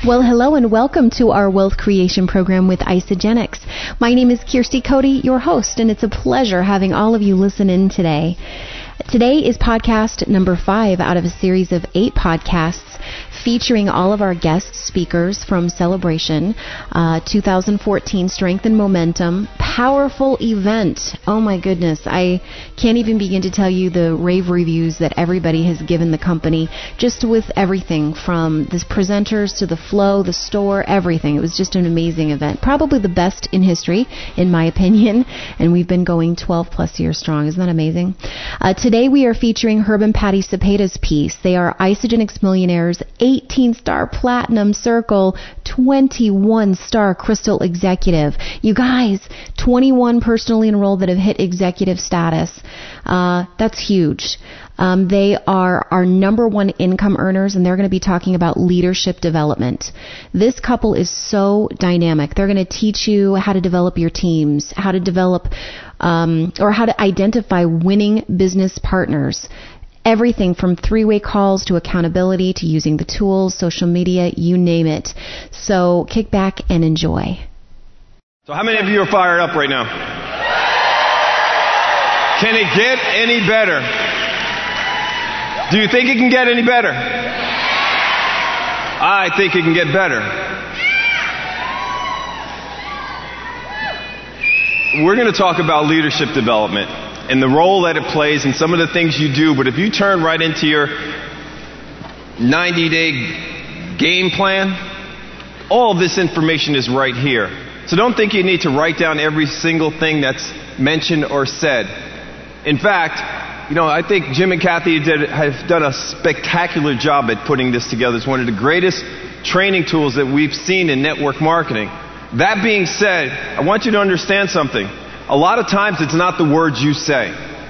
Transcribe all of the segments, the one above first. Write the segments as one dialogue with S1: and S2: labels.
S1: Well, hello and welcome to our Wealth Creation Program with Isagenix. My name is Kirsty Cody, your host, and it's a pleasure having all of you listen in today. Today is podcast number 5 out of a series of 8 podcasts featuring all of our guest speakers from Celebration 2014 Strength and Momentum. Powerful event. Oh my goodness. I can't even begin to tell you the rave reviews that everybody has given the company, just with everything from the presenters to the flow, the store, everything. It was just an amazing event. Probably the best in history, in my opinion. And we've been going 12 plus years strong. Isn't that amazing? Today we are featuring Herb and Patty Cepeda's piece. They are Isagenix millionaires, 18-star platinum circle, 21-star crystal executive. You guys, 21 personally enrolled that have hit executive status. That's huge. They are our number 1 income earners, and they're going to be talking about leadership development. This couple is so dynamic. They're going to teach you how to develop your teams, how to develop or how to identify winning business partners. Everything from 3-way calls to accountability to using the tools, social media, you name it. So kick back and enjoy.
S2: So how many of you are fired up right now? Can it get any better? Do you think it can get any better? I think it can get better. We're going to talk about leadership development and the role that it plays and some of the things you do. But if you turn right into your 90-day game plan, all of this information is right here. So don't think you need to write down every single thing that's mentioned or said. In fact, I think Jim and Kathy have done a spectacular job at putting this together. It's one of the greatest training tools that we've seen in network marketing. That being said, I want you to understand something. A lot of times it's not the words you say.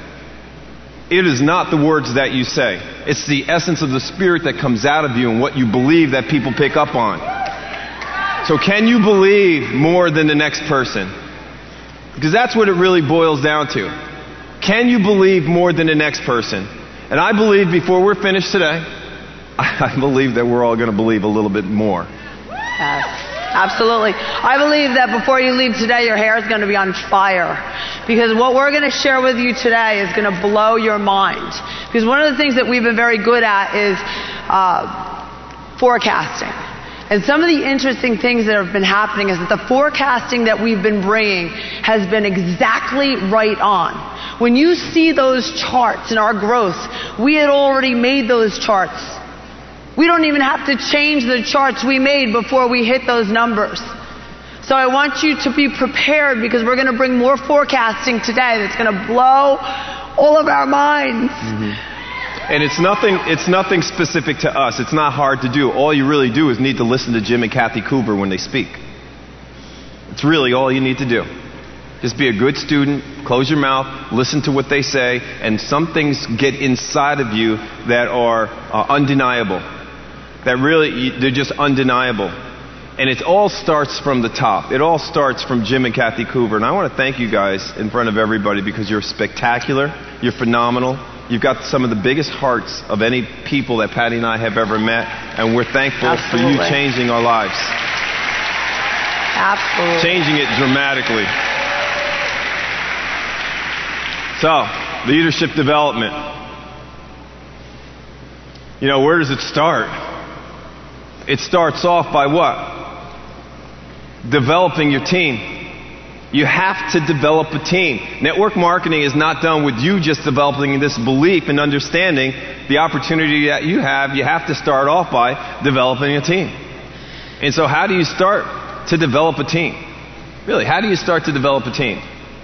S2: It is not the words that you say. It's the essence of the spirit that comes out of you and what you believe that people pick up on. So can you believe more than the next person? Because that's what it really boils down to. Can you believe more than the next person? And I believe before we're finished today, I believe that we're all going to believe a little bit more.
S3: Yes, absolutely. I believe that before you leave today, your hair is going to be on fire. Because what we're going to share with you today is going to blow your mind. Because one of the things that we've been very good at is forecasting. And some of the interesting things that have been happening is that the forecasting that we've been bringing has been exactly right on. When you see those charts in our growth, we had already made those charts. We don't even have to change the charts we made before we hit those numbers. So I want you to be prepared because we're going to bring more forecasting today that's going to blow all of our minds.
S2: Mm-hmm. And it's nothing specific to us. It's not hard to do. All you really do is need to listen to Jim and Kathy Cooper when they speak. It's really all you need to do. Just be a good student, close your mouth, listen to what they say, and some things get inside of you that are undeniable. That really, they're just undeniable. And it all starts from the top. It all starts from Jim and Kathy Cooper. And I want to thank you guys in front of everybody because you're spectacular, you're phenomenal. You've got some of the biggest hearts of any people that Patty and I have ever met, and we're thankful
S3: Absolutely.
S2: for you changing our lives.
S3: Absolutely.
S2: Changing it dramatically. So, leadership development. Where does it start? It starts off by what? Developing your team. You have to develop a team. Network marketing is not done with you just developing this belief and understanding the opportunity that you have. You have to start off by developing a team. And so how do you start to develop a team? Really, how do you start to develop a team?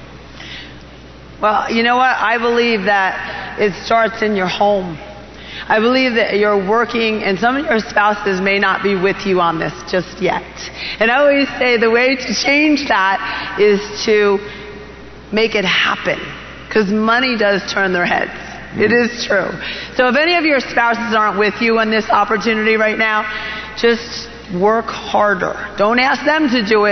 S3: Well, you know what? I believe that it starts in your home. I believe that you're working, and some of your spouses may not be with you on this just yet. And I always say the way to change that is to make it happen. Because money does turn their heads. It is true. So if any of your spouses aren't with you on this opportunity right now, just work harder. Don't ask them to do it.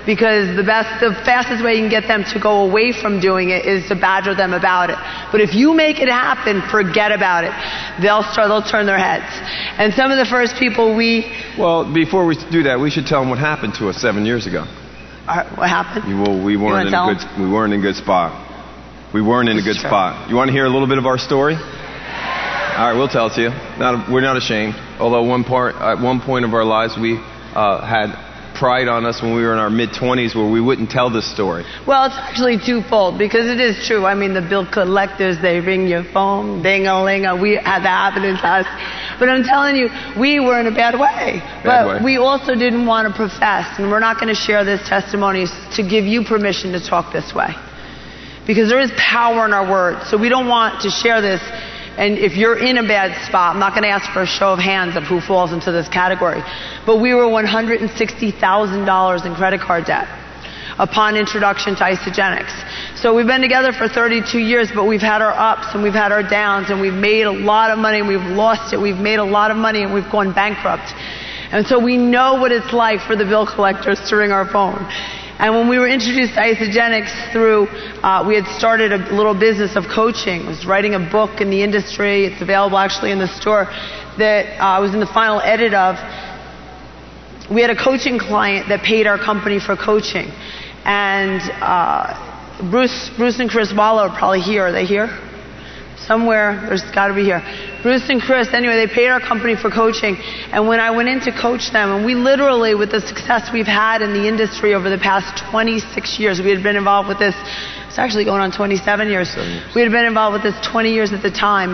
S3: because the fastest way you can get them to go away from doing it is to badger them about it. But if you make it happen, forget about it. They'll turn their heads. And some of the first people
S2: Well, before we do that, we should tell them what happened to us 7 years ago.
S3: What happened?
S2: We weren't in a good spot. We weren't in a good spot. You want to hear a little bit of our story? All right, we'll tell it to you. We're not ashamed. Although at one point of our lives, we had pride on us when we were in our mid-20s where we wouldn't tell this story.
S3: Well, it's actually twofold, because it is true. I mean, the bill collectors, they ring your phone, ding-a-ling-a. We had that happen to us. But I'm telling you, we were in a bad way. But we also didn't want to profess, and we're not going to share this testimony to give you permission to talk this way. Because there is power in our words. So we don't want to share this. And if you're in a bad spot, I'm not going to ask for a show of hands of who falls into this category. But we were $160,000 in credit card debt upon introduction to Isagenix. So we've been together for 32 years, but we've had our ups and we've had our downs, and we've made a lot of money and we've lost it. We've made a lot of money and we've gone bankrupt. And so we know what it's like for the bill collectors to ring our phone. And when we were introduced to Isagenix we had started a little business of coaching. I was writing a book in the industry. It's available actually in the store that I was in the final edit of. We had a coaching client that paid our company for coaching. And Bruce and Chris Waller are probably here. Are they here? Somewhere, there's got to be here. Bruce and Chris, anyway, they paid our company for coaching. And when I went in to coach them, and we literally, with the success we've had in the industry over the past 26 years, we had been involved with this, it's actually going on 27 years. We had been involved with this 20 years at the time.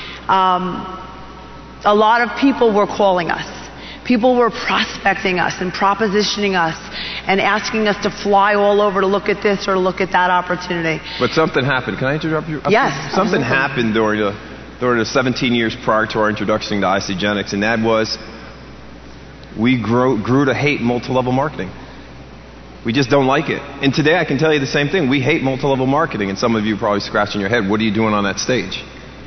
S3: A lot of people were calling us. People were prospecting us and propositioning us and asking us to fly all over to look at this or to look at that opportunity.
S2: But something happened. Can I interrupt you?
S3: Yes.
S2: Something happened during the 17 years prior to our introduction to Isagenix, and that was we grew to hate multi-level marketing. We just don't like it. And today I can tell you the same thing. We hate multi-level marketing, and some of you are probably scratching your head. What are you doing on that stage?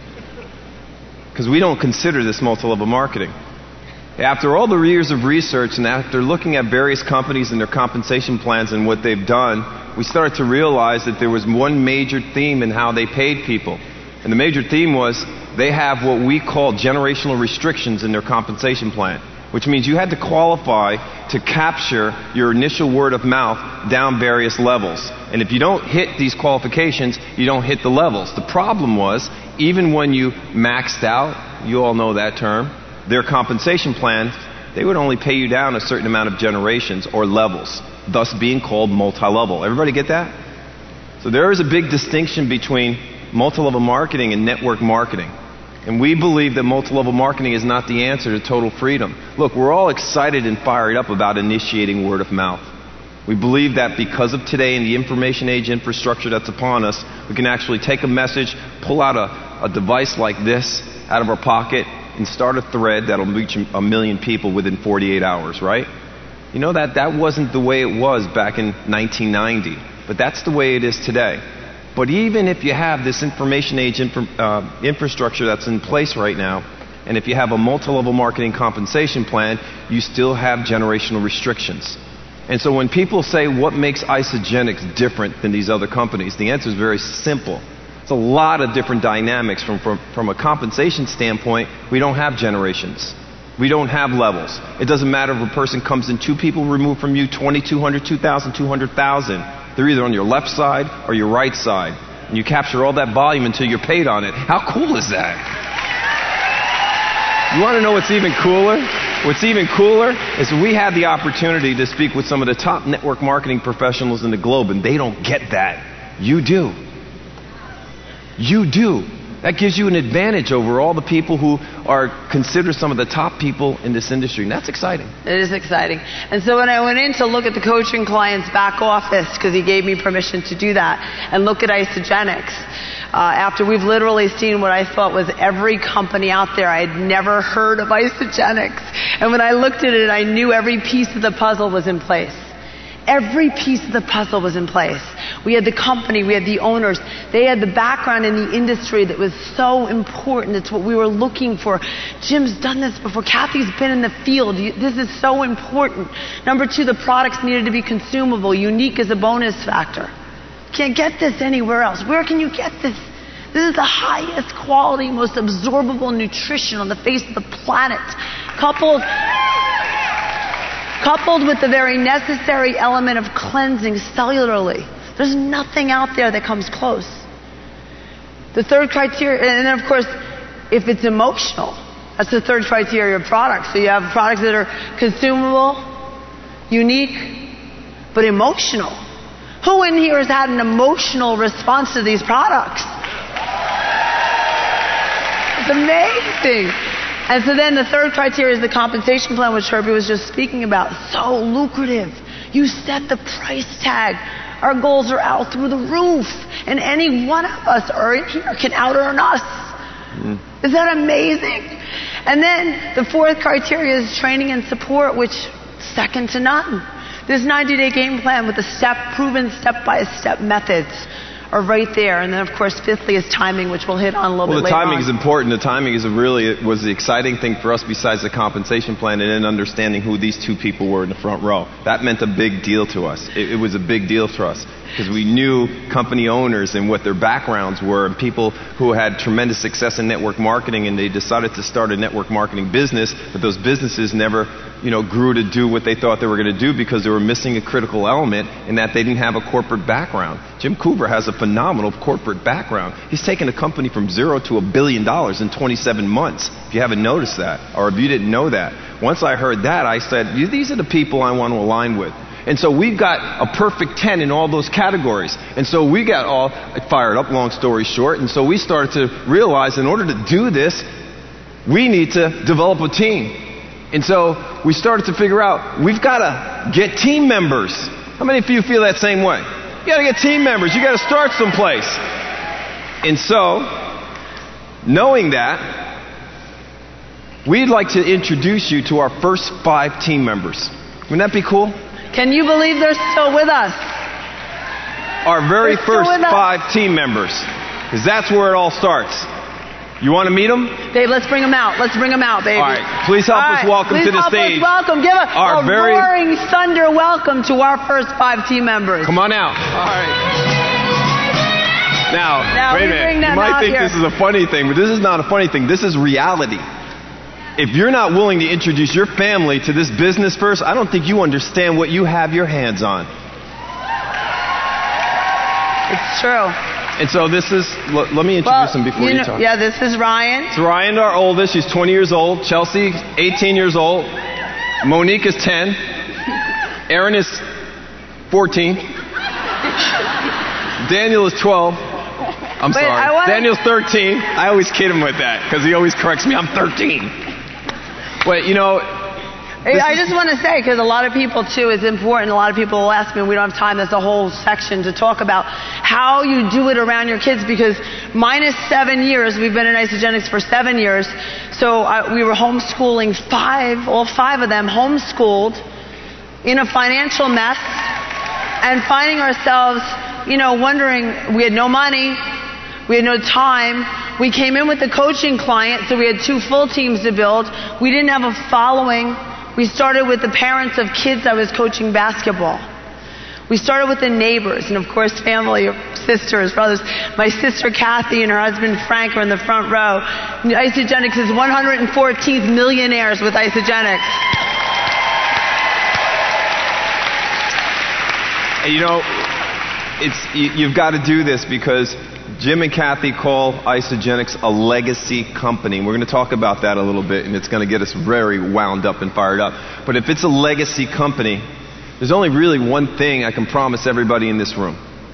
S2: Because we don't consider this multi-level marketing. After all the years of research and after looking at various companies and their compensation plans and what they've done, we started to realize that there was one major theme in how they paid people. And the major theme was they have what we call generational restrictions in their compensation plan, which means you had to qualify to capture your initial word of mouth down various levels. And if you don't hit these qualifications, you don't hit the levels. The problem was, even when you maxed out, you all know that term, their compensation plan, they would only pay you down a certain amount of generations or levels, thus being called multi-level. Everybody get that? So there is a big distinction between multi-level marketing and network marketing. And we believe that multi-level marketing is not the answer to total freedom. Look, we're all excited and fired up about initiating word of mouth. We believe that because of today and the information age infrastructure that's upon us, we can actually take a message, pull out a device like this out of our pocket, and start a thread that'll reach 1 million people within 48 hours, right? You know that wasn't the way it was back in 1990, but that's the way it is today. But even if you have this information age infrastructure that's in place right now, and if you have a multi-level marketing compensation plan, you still have generational restrictions. And so when people say, what makes Isagenix different than these other companies, the answer is very simple. It's a lot of different dynamics. From a compensation standpoint, we don't have generations. We don't have levels. It doesn't matter if a person comes in 2 people removed from you, 2,200, 2,000, 200,000. They're either on your left side or your right side. And you capture all that volume until you're paid on it. How cool is that? You want to know what's even cooler? What's even cooler is we had the opportunity to speak with some of the top network marketing professionals in the globe, and they don't get that. You do. You do. That gives you an advantage over all the people who are considered some of the top people in this industry. And that's exciting.
S3: It is exciting. And so when I went in to look at the coaching client's back office, because he gave me permission to do that, and look at Isagenix, after we've literally seen what I thought was every company out there, I had never heard of Isagenix. And when I looked at it, I knew every piece of the puzzle was in place. Every piece of the puzzle was in place. We had the company, we had the owners. They had the background in the industry that was so important. It's what we were looking for. Jim's done this before. Kathy's been in the field. This is so important. Number 2, the products needed to be consumable. Unique is a bonus factor. Can't get this anywhere else. Where can you get this? This is the highest quality, most absorbable nutrition on the face of the planet. Coupled with the very necessary element of cleansing cellularly. There's nothing out there that comes close. The third criteria, and then of course, if it's emotional, that's the third criteria of products. So you have products that are consumable, unique, but emotional. Who in here has had an emotional response to these products? It's amazing. And so then the third criteria is the compensation plan, which Herbie was just speaking about. So lucrative. You set the price tag. Our goals are out through the roof. And any one of us are in here can out earn us. Is that amazing? And then the fourth criteria is training and support, which second to none. This 90-day game plan with the proven step-by-step methods are right there. And then, of course, fifthly is timing, which we'll hit on a little bit later on.
S2: The timing is important. The timing is was the exciting thing for us besides the compensation plan and then understanding who these 2 people were in the front row. That meant a big deal to us. It was a big deal for us because we knew company owners and what their backgrounds were and people who had tremendous success in network marketing, and they decided to start a network marketing business, but those businesses never grew to do what they thought they were going to do because they were missing a critical element in that they didn't have a corporate background. Jim Cooper has a phenomenal corporate background. He's taken a company from 0 to $1 billion in 27 months. If you haven't noticed that, or if you didn't know that. Once I heard that, I said, these are the people I want to align with. And so we've got a perfect 10 in all those categories. And so we got all fired up, long story short. And so we started to realize in order to do this, we need to develop a team. And so we started to figure out, we've got to get team members. How many of you feel that same way? You got to get team members. You got to start someplace. And so, knowing that, we'd like to introduce you to our first 5 team members. Wouldn't that be cool?
S3: Can you believe they're still with us?
S2: Our very first 5 team members. Because that's where it all starts. You want to meet them?
S3: Dave, let's bring them out. Let's bring them out, baby.
S2: All right. Please help us welcome to the stage.
S3: Please welcome. Give a roaring thunder welcome to our first 5 team members.
S2: Come on out. All right. Now wait a minute. You might think this is a funny thing, but this is not a funny thing. This is reality. If you're not willing to introduce your family to this business first, I don't think you understand what you have your hands on.
S3: It's true.
S2: And so this is, let me introduce him before you talk.
S3: Yeah, this is Ryan.
S2: It's Ryan, our oldest. She's 20 years old. Chelsea, 18 years old. Monique is 10. Aaron is 14. Daniel is 12. I'm sorry. Daniel's 13. I always kid him with that because he always corrects me. I'm 13. But,
S3: I just want to say, because a lot of people, too, it's important. A lot of people will ask me, and we don't have time. There's a whole section to talk about how you do it around your kids, because minus 7 years, we've been in Isagenix for 7 years, so we were homeschooling all 5 of them, homeschooled, in a financial mess, and finding ourselves, wondering, we had no money, we had no time. We came in with a coaching client, so we had 2 full teams to build. We didn't have a following. We started with the parents of kids I was coaching basketball. We started with the neighbors, and of course family, sisters, brothers. My sister Kathy and her husband Frank are in the front row. Isagenix is 114th millionaires with Isagenix.
S2: You've got to do this because Jim and Kathy call Isagenix a legacy company. We're going to talk about that a little bit, and it's going to get us very wound up and fired up. But if it's a legacy company, there's only really one thing I can promise everybody in this room.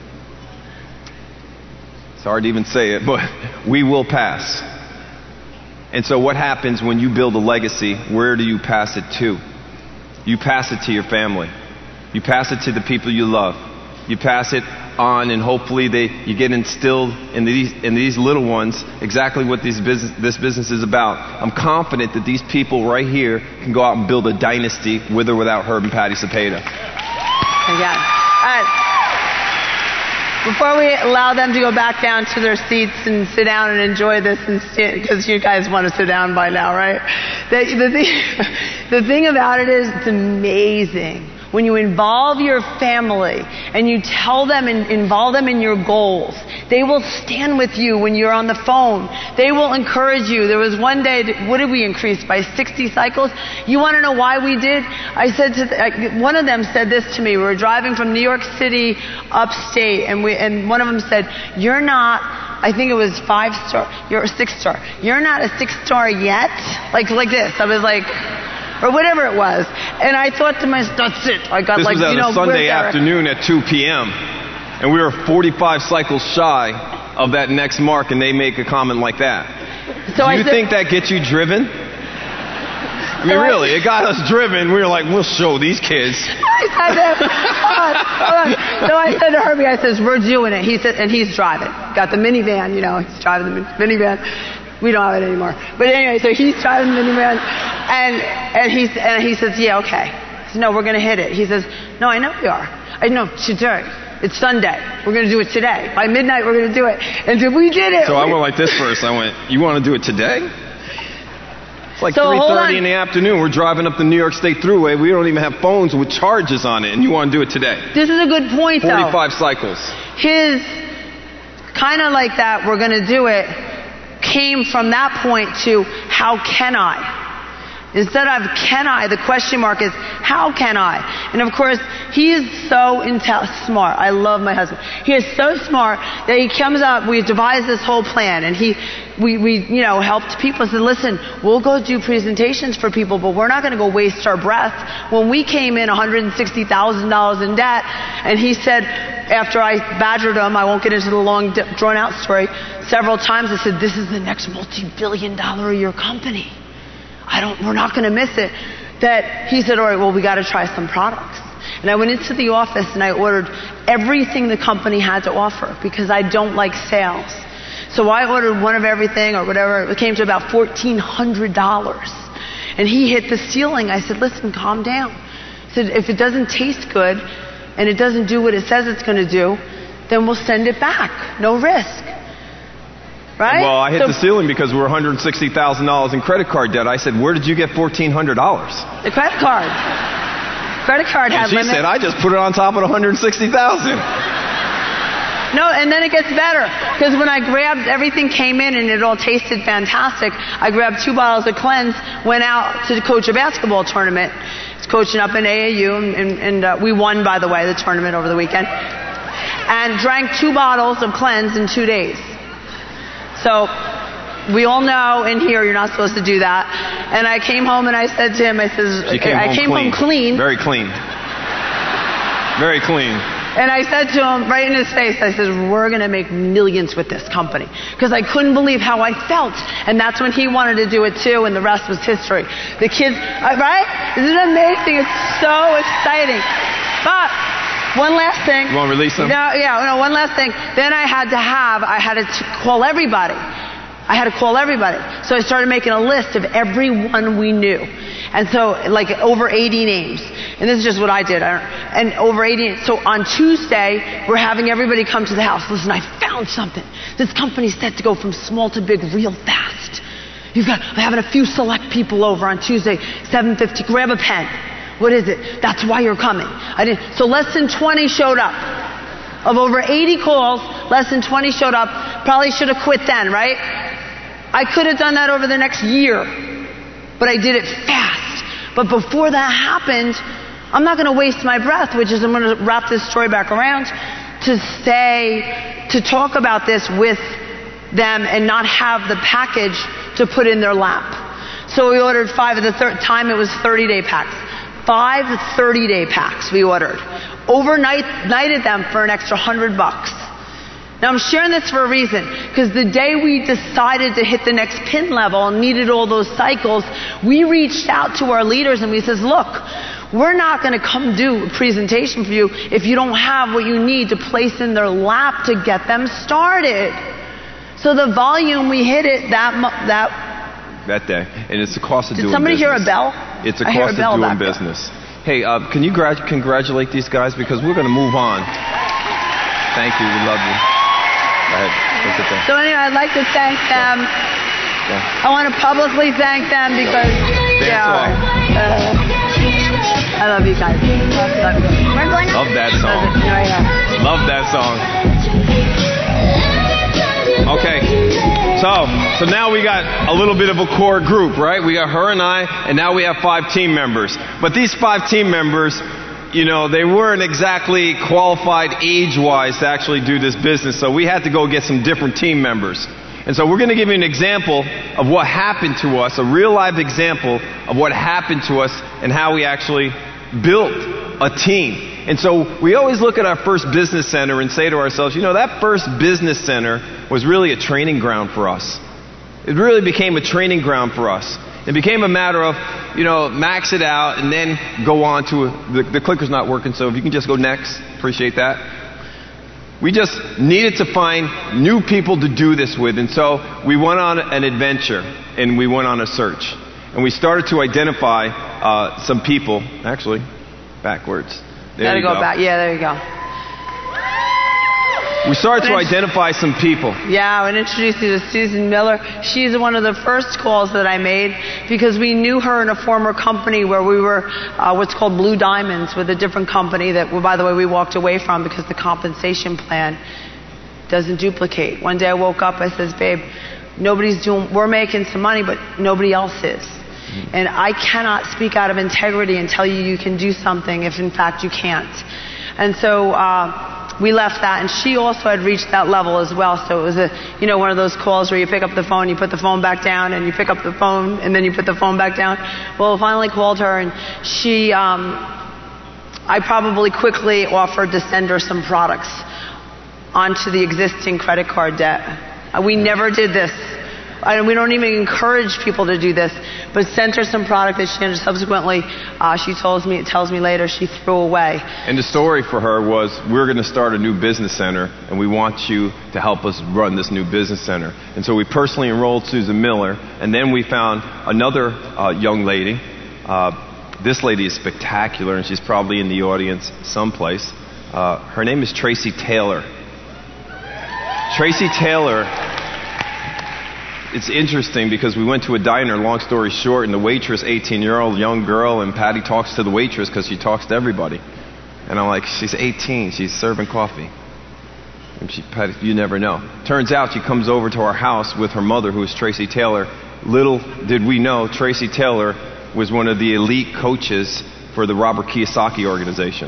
S2: It's hard to even say it, but we will pass. And so what happens when you build a legacy? Where do you pass it to? You pass it to your family. You pass it to the people you love. You pass it on, and hopefully you get instilled in these little ones exactly what this business is about. I'm confident that these people right here can go out and build a dynasty with or without Herb and Patty Cepeda.
S3: Again. before we allow them to go back down to their seats and sit down and enjoy this, because you guys want to sit down by now, right? The thing about it is, it's amazing. When you involve your family and you tell them and involve them in your goals, they will stand with you when you're on the phone. They will encourage you. There was one day, what did we increase by 60 cycles? You want to know why we did? I said one of them said this to me. We were driving from New York City upstate, and one of them said, "You're not." I think it was 5-star. You're a 6-star. You're not a 6-star yet. Like this. I was like. Or whatever it was. And I thought to myself, that's it. I got
S2: this was a Sunday afternoon at 2 p.m. And we were 45 cycles shy of that next mark, and they make a comment like that. So Do you think that gets you driven? I mean, really, it got us driven. We were like, we'll show these kids.
S3: So I said to Herbie, I says, we're doing it. He said, and he's driving. Got the minivan, he's driving the minivan. We don't have it anymore. But anyway, so he's driving the minivan, and he says, yeah, okay. I said, no, we're going to hit it. He says, no, I know we are. I know, today. It's Sunday. We're going to do it today. By midnight, we're going to do it. And so we did it.
S2: So I went like this first. I went, you want to do it today? It's like 3:30 in the afternoon. We're driving up the New York State Thruway. We don't even have phones with charges on it, and you want to do it today.
S3: This is a good point,
S2: 45 cycles.
S3: His kind of like that, we're going to do it, came from that point to how can I? Instead of can I, the question mark is how can I? And of course, he is so smart. I love my husband. He is so smart that he comes up, we devised this whole plan, and we helped people. Said, listen, we'll go do presentations for people, but we're not going to go waste our breath. When we came in $160,000 in debt, and he said, after I badgered him, I won't get into the long, drawn-out story, several times I said, this is the next multi-billion-dollar-a-year company. We're not going to miss it. That he said, all right, well, we got to try some products. And I went into the office and I ordered everything the company had to offer because I don't like sales. So I ordered one of everything or whatever. It came to about $1,400. And he hit the ceiling. I said, listen, calm down. I said, if it doesn't taste good and it doesn't do what it says it's going to do, then we'll send it back. No risk. Right?
S2: Well, I hit the ceiling because we were $160,000 in credit card debt. I said, where did you get $1,400?
S3: The credit card. Credit card had limits.
S2: She said, I just put it on top of the $160,000.
S3: No, and then it gets better. Because when I grabbed, everything came in and it all tasted fantastic. I grabbed 2 bottles of Cleanse, went out to coach a basketball tournament. It's coaching up in AAU, and we won, by the way, the tournament over the weekend. And drank 2 bottles of Cleanse in 2 days. So we all know in here you're not supposed to do that. And I came home and I said to him, I came home clean.
S2: Very clean. Very clean.
S3: And I said to him right in his face, I said, we're going to make millions with this company. Because I couldn't believe how I felt. And that's when he wanted to do it too, and the rest was history. The kids, right? Isn't it amazing? It's so exciting. But one last thing.
S2: You want to release them?
S3: No, one last thing. Then I had to call everybody. I had to call everybody. So I started making a list of everyone we knew. And so, like, over 80 names. And this is just what I did. And over 80. So on Tuesday, we're having everybody come to the house. Listen, I found something. This company's set to go from small to big real fast. I'm having a few select people over on Tuesday, 7:50. Grab a pen. What is it? That's why you're coming. So less than 20 showed up. Of over 80 calls, less than 20 showed up. Probably should have quit then, right? I could have done that over the next year. But I did it fast. But before that happened, I'm not going to waste my breath, which is I'm going to wrap this story back around, to talk about this with them and not have the package to put in their lap. So we ordered 5 at the time. It was 30-day packs. 5 30-day packs we ordered. Overnighted them for an extra $100. Now I'm sharing this for a reason, because the day we decided to hit the next pin level and needed all those cycles, we reached out to our leaders and we says, look, we're not going to come do a presentation for you if you don't have what you need to place in their lap to get them started. So the volume, we hit it that day. And it's the cost of doing business. Did somebody hear a bell?
S2: It's the cost of doing business. Hey, can you congratulate these guys? Because we're going to move on. Thank you. We love you. Go ahead. Look at that.
S3: So anyway, I'd like to thank them.
S2: Yeah.
S3: I want to publicly thank them because I love you guys.
S1: We're going
S2: Love that song. Love that song. Okay. So now we got a little bit of a core group, right? We got her and I, and now we have 5 team members. But these 5 team members, you know, they weren't exactly qualified age-wise to actually do this business, so we had to go get some different team members. And so we're going to give you an example of what happened to us, a real live example of what happened to us and how we actually built a team. And so we always look at our first business center and say to ourselves, you know, that first business center was really a training ground for us. It really became a training ground for us. It became a matter of, you know, max it out and then go on to, the clicker's not working, so if you can just go next, appreciate that. We just needed to find new people to do this with, and so we went on an adventure and we went on a search. And we started to identify some people, actually, backwards. There you go.
S3: Back. Yeah, there you go.
S2: We started to identify some people.
S3: Yeah, I would introduce you to Susan Miller. She's one of the first calls that I made because we knew her in a former company where we were what's called Blue Diamonds with a different company that, by the way, we walked away from because the compensation plan doesn't duplicate. One day I woke up, I says, babe, we're making some money, but nobody else is. And I cannot speak out of integrity and tell you can do something if in fact you can't. And so we left that, and she also had reached that level as well. So it was one of those calls where you pick up the phone, you put the phone back down, and you pick up the phone, and then you put the phone back down. Well, I finally called her, and she, I probably quickly offered to send her some products onto the existing credit card debt. We never did this. We don't even encourage people to do this, but sent her some product that she subsequently, she tells me later, she threw away.
S2: And the story for her was, we're going to start a new business center, and we want you to help us run this new business center. And so we personally enrolled Susan Miller, and then we found another young lady. This lady is spectacular, and she's probably in the audience someplace. Her name is Tracy Taylor. Tracy Taylor. It's interesting because we went to a diner, long story short, and the waitress, 18-year-old young girl, and Patty talks to the waitress because she talks to everybody. And I'm like, she's 18, she's serving coffee. And Patty, you never know. Turns out she comes over to our house with her mother, who is Tracy Taylor. Little did we know, Tracy Taylor was one of the elite coaches for the Robert Kiyosaki organization.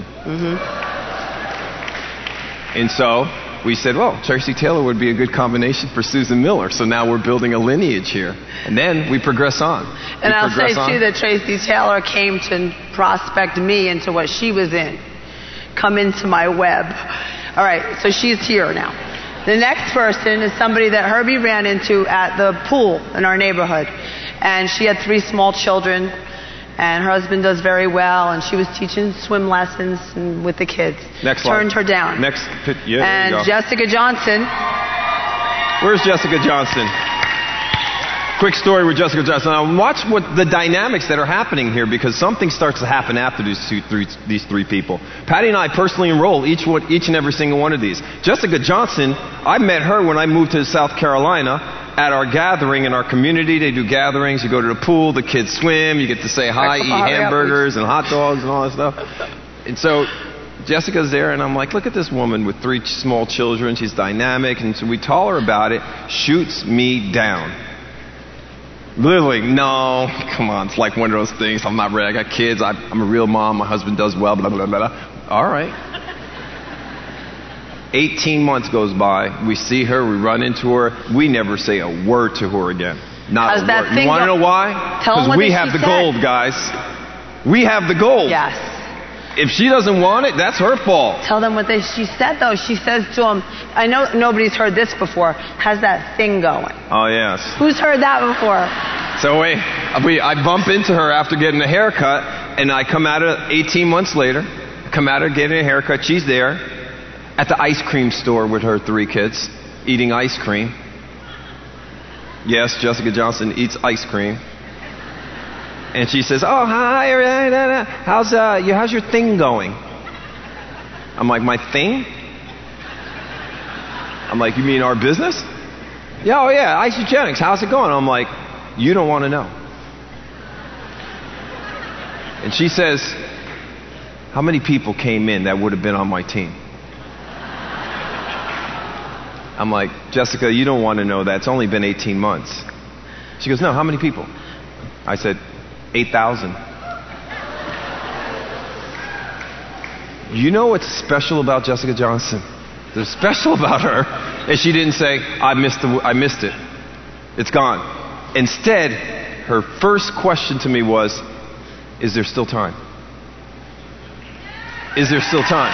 S2: And so we said, well, Tracy Taylor would be a good combination for Susan Miller. So now we're building a lineage here. And then we progress on.
S3: And I'll say, too, that Tracy Taylor came to prospect me into what she was in. Come into my web. All right, so she's here now. The next person is somebody that Herbie ran into at the pool in our neighborhood. And she had 3 small children. And her husband does very well, and she was teaching swim lessons with the kids.
S2: Next slide.
S3: Turned her down.
S2: Yeah,
S3: and
S2: there you go.
S3: Jessica Johnson.
S2: Where's Jessica Johnson? Quick story with Jessica Johnson. Now watch what the dynamics that are happening here, because something starts to happen after these three people. Patty and I personally enroll each and every single one of these. Jessica Johnson, I met her when I moved to South Carolina. At our gathering in our community, they do gatherings. You go to the pool, the kids swim, you get to say hi, eat hamburgers and hot dogs and all that stuff. And so Jessica's there, and I'm like, look at this woman with 3 small children. She's dynamic. And so we tell her about it. Shoots me down. Literally, no, come on. It's like one of those things. I'm not ready. I got kids. I'm a real mom. My husband does well, blah, blah, blah, blah. All right. 18 months goes by. We see her. We run into her. We never say a word to her again. Not a word. You want to know why? Because we have the gold, guys. We have the gold.
S3: Yes.
S2: If she doesn't want it, that's her fault.
S3: Tell them what she said, though. She says to them, I know nobody's heard this before, how's that thing going?
S2: Oh, yes.
S3: Who's heard that before?
S2: So I bump into her after getting a haircut, and I come at her 18 months later, come at her getting a haircut. She's there at the ice cream store with her 3 kids, eating ice cream. Yes, Jessica Johnson eats ice cream. And she says, oh, hi, how's your thing going? I'm like, my thing? I'm like, you mean our business? Yeah, oh yeah, Isagenix, how's it going? I'm like, you don't want to know. And she says, how many people came in that would have been on my team? I'm like, Jessica, you don't want to know that. It's only been 18 months. She goes, no, how many people? I said, 8,000. You know what's special about Jessica Johnson? What's special about her is she didn't say, I missed it. It's gone. Instead, her first question to me was, is there still time? Is there still time?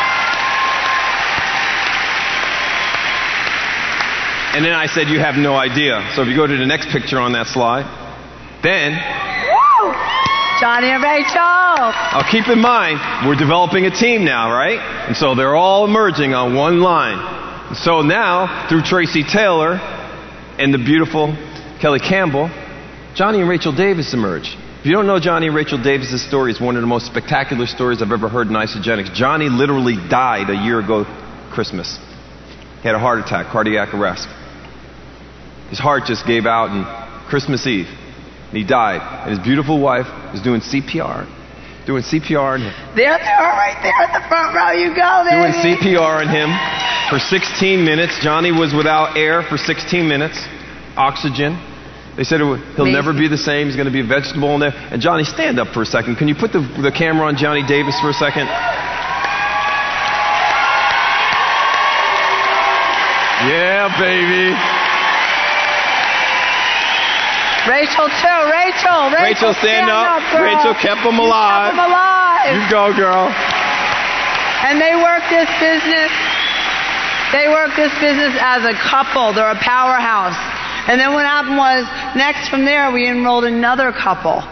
S2: And then I said, you have no idea. So if you go to the next picture on that slide, then...
S3: Woo! Johnny and Rachel!
S2: Now keep in mind, we're developing a team now, right? And so they're all emerging on one line. And so now, through Tracy Taylor and the beautiful Kelly Campbell, Johnny and Rachel Davis emerge. If you don't know Johnny and Rachel Davis' story, it's one of the most spectacular stories I've ever heard in Isagenix. Johnny literally died a year ago Christmas. He had a heart attack, cardiac arrest. His heart just gave out on Christmas Eve. And he died. And his beautiful wife was doing CPR. Doing CPR on him.
S3: There they are right there at the front row. You go there.
S2: Doing CPR on him for 16 minutes. Johnny was without air for 16 minutes. Oxygen. They said he'll never be the same. He's going to be a vegetable in there. And Johnny, stand up for a second. Can you put the camera on Johnny Davis for a second? Yeah, baby.
S3: Rachel too. Rachel,
S2: stand up. Rachel kept him alive.
S3: Kept him alive.
S2: You go, girl.
S3: And they work this business. They work this business as a couple. They're a powerhouse. And then what happened was, next from there, we enrolled another couple,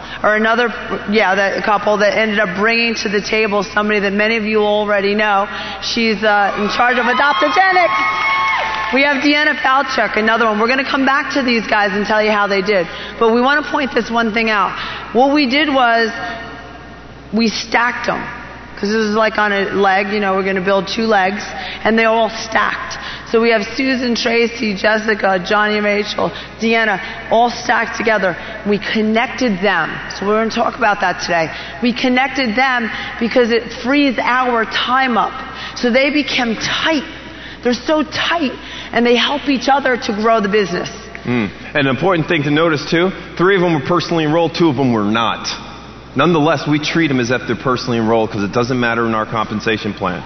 S3: a couple that ended up bringing to the table somebody that many of you already know. She's in charge of Adoptogenics. We have Deanna Falchuk, another one. We're going to come back to these guys and tell you how they did. But we want to point this one thing out. What we did was we stacked them. Because this is like on a leg, we're going to build 2 legs. And they're all stacked. So we have Susan, Tracy, Jessica, Johnny and Rachel, Deanna, all stacked together. We connected them. So we're going to talk about that today. We connected them because it frees our time up. So they became tight. They're so tight, and they help each other to grow the business.
S2: And an important thing to notice, too, 3 of them were personally enrolled, 2 of them were not. Nonetheless, we treat them as if they're personally enrolled because it doesn't matter in our compensation plan.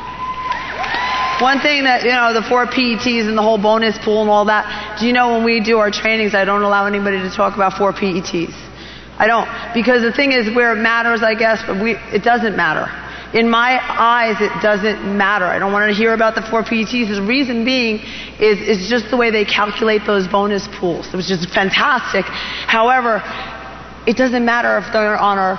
S3: One thing that, the 4 PETs and the whole bonus pool and all that, do you know when we do our trainings, I don't allow anybody to talk about 4 PETs. I don't. Because the thing is where it matters, I guess, but it doesn't matter. In my eyes, it doesn't matter. I don't want to hear about the 4 PETs. The reason being is just the way they calculate those bonus pools, which is fantastic. However, it doesn't matter if they're on our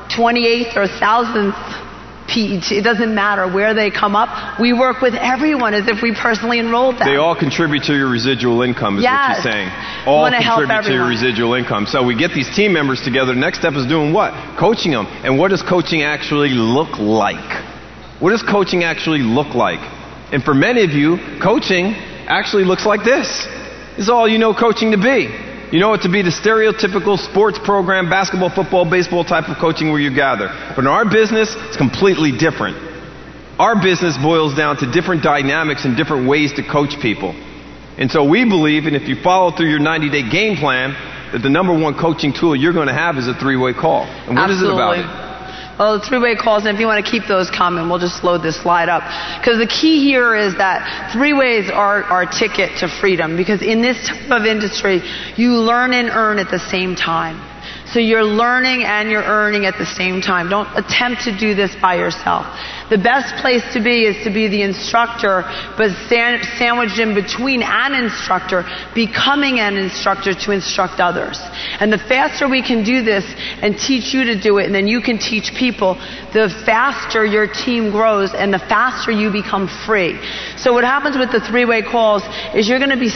S3: 28th or 1,000th PET. It doesn't matter where they come up. We work with everyone as if we personally enrolled them.
S2: They all contribute to your residual income is what you're saying. All contribute to your residual income. So we get these team members together. The next step is doing what? Coaching them. And what does coaching actually look like? What does coaching actually look like? And for many of you, coaching actually looks like this. This is all you know coaching to be. You know it to be the stereotypical sports program, basketball, football, baseball type of coaching where you gather. But in our business, it's completely different. Our business boils down to different dynamics and different ways to coach people. And so we believe, and if you follow through your 90-day game plan, that the number one coaching tool you're going to have is a 3-way call. And what is it about it?
S3: Well, the 3-way calls, and if you want to keep those coming, we'll just load this slide up. Because the key here is that 3 ways are our ticket to freedom. Because in this type of industry, you learn and earn at the same time. So you're learning and you're earning at the same time. Don't attempt to do this by yourself. The best place to be is to be the instructor, but sandwiched in between an instructor, becoming an instructor to instruct others. And the faster we can do this and teach you to do it, and then you can teach people, the faster your team grows and the faster you become free. So what happens with the 3-way calls is you're going to be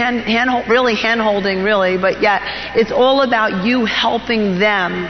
S3: really hand-holding, but yet it's all about you helping them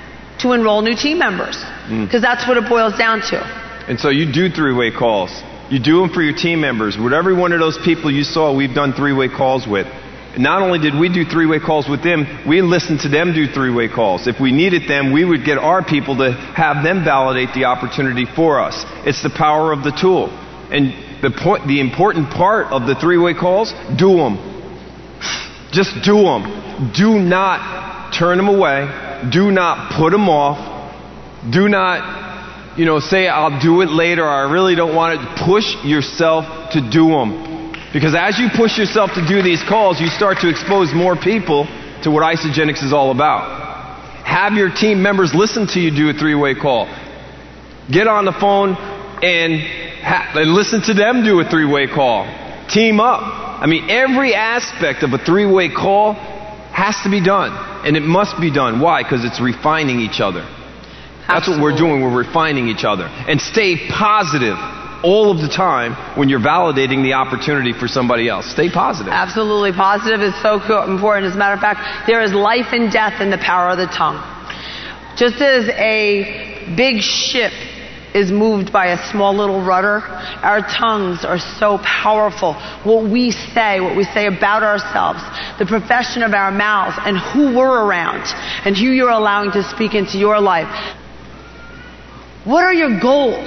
S3: to enroll new team members. Because that's what it boils down to.
S2: And so you do 3-way calls. You do them for your team members. With every one of those people you saw, we've done three-way calls with. Not only did we do three-way calls with them, we listened to them do three-way calls. If we needed them, we would get our people to have them validate the opportunity for us. It's the power of the tool. And the important part of the three-way calls, do them. Just do them. Do not turn them away. Do not put them off. Do not, say, I'll do it later, or I really don't want it. Push yourself to do them. Because as you push yourself to do these calls, you start to expose more people to what Isagenix is all about. Have your team members listen to you do a three-way call. Get on the phone and listen to them do a three-way call. Team up. I mean, every aspect of a three-way call has to be done. And it must be done. Why? Because it's refining each other. That's what we're doing. We're refining each other. And stay positive all of the time when you're validating the opportunity for somebody else. Stay positive.
S3: Absolutely. Positive is so important. As a matter of fact, there is life and death in the power of the tongue. Just as a big ship is moved by a small little rudder, our tongues are so powerful. What we say about ourselves, the profession of our mouths, and who we're around, and who you're allowing to speak into your life. What are your goals?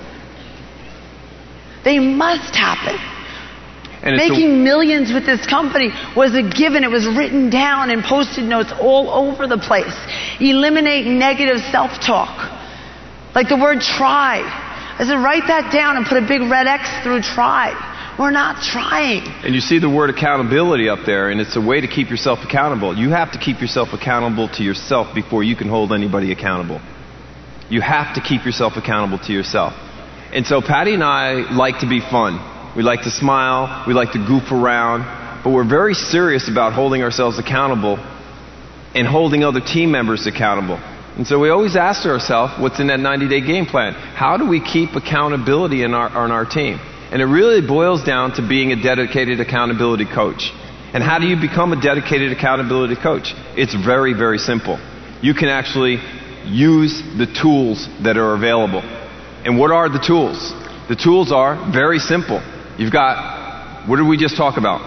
S3: They must happen. And making millions with this company was a given. It was written down in Post-it notes all over the place. Eliminate negative self-talk. Like the word try. I said, write that down and put a big red X through try. We're not trying.
S2: And you see the word accountability up there, and it's a way to keep yourself accountable. You have to keep yourself accountable to yourself before you can hold anybody accountable. You have to keep yourself accountable to yourself. And so Patty and I like to be fun. We like to smile. We like to goof around. But we're very serious about holding ourselves accountable and holding other team members accountable. And so we always ask ourselves, what's in that 90-day game plan? How do we keep accountability on our team? And it really boils down to being a dedicated accountability coach. And how do you become a dedicated accountability coach? It's very, very simple. You can actually use the tools that are available. And what are the tools? The tools are very simple. You've got, what did we just talk about?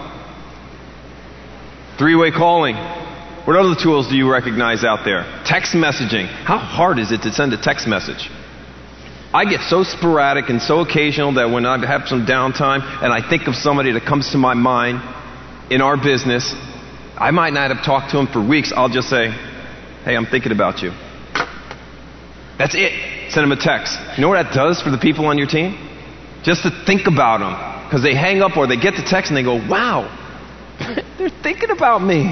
S2: Three-way calling. What other tools do you recognize out there? Text messaging. How hard is it to send a text message? I get so sporadic and so occasional that when I have some downtime and I think of somebody that comes to my mind in our business, I might not have talked to them for weeks. I'll just say, hey, I'm thinking about you. That's it. Send them a text. You know what that does for the people on your team? Just to think about them. Because they hang up or they get the text and they go, wow, they're thinking about me.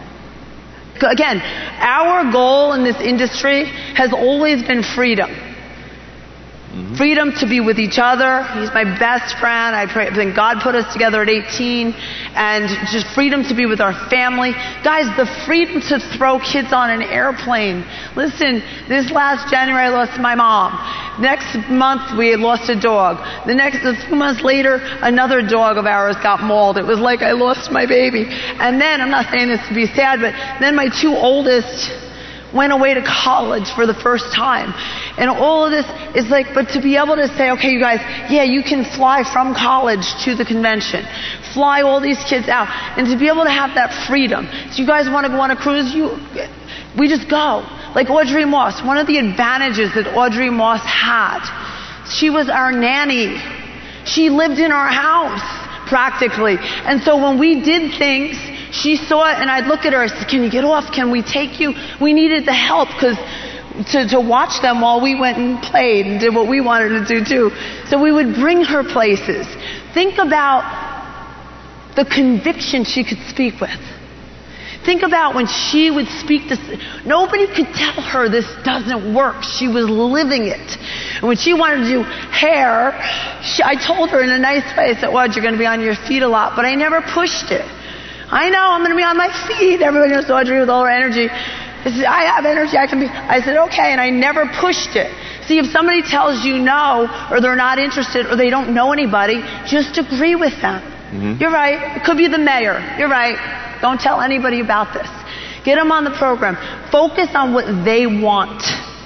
S3: Again, our goal in this industry has always been freedom. Mm-hmm. Freedom to be with each other. He's my best friend. I think God put us together at 18. And just freedom to be with our family. Guys, the freedom to throw kids on an airplane. Listen, this last January I lost my mom. Next month we had lost a dog. A few months later, another dog of ours got mauled. It was like I lost my baby. And then, I'm not saying this to be sad, but then my two oldest went away to college for the first time. And all of this is like, but to be able to say, okay, you guys, yeah, you can fly from college to the convention. Fly all these kids out. And to be able to have that freedom. So you guys want to go on a cruise? We just go. Like Audrey Moss. One of the advantages that Audrey Moss had, she was our nanny. She lived in our house, practically. And so when we did things, she saw it, and I'd look at her and say, can you get off? Can we take you? We needed the help because to watch them while we went and played and did what we wanted to do too. So we would bring her places. Think about the conviction she could speak with. Think about when she would speak this. Nobody could tell her this doesn't work. She was living it. And when she wanted to do hair, I told her in a nice way, I said, well, you're going to be on your feet a lot, but I never pushed it. I know, I'm going to be on my feet. Everybody knows Audrey with all her energy. I have energy, I can be. I said, okay, and I never pushed it. See, if somebody tells you no, or they're not interested, or they don't know anybody, just agree with them. Mm-hmm. You're right. It could be the mayor. You're right. Don't tell anybody about this. Get them on the program. Focus on what they want.